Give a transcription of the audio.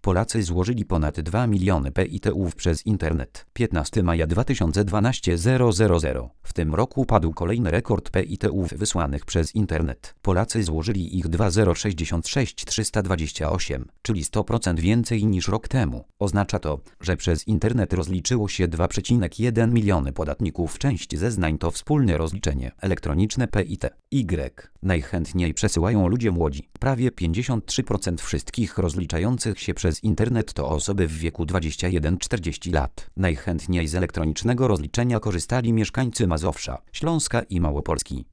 Polacy złożyli ponad 2 miliony PIT-ów przez internet. 15 maja 2012 000. W tym roku padł kolejny rekord PIT-ów wysłanych przez internet. Polacy złożyli ich 2,066 328, czyli 100% więcej niż rok temu. Oznacza to, że przez internet rozliczyło się 2,1 miliony podatników. Część zeznań to wspólne rozliczenie elektroniczne PIT. Najchętniej przesyłają ludzie młodzi. Prawie 53% wszystkich rozliczających się przez internet to osoby w wieku 21-40 lat. Najchętniej z elektronicznego rozliczenia korzystali mieszkańcy Mazowsza, Śląska i Małopolski.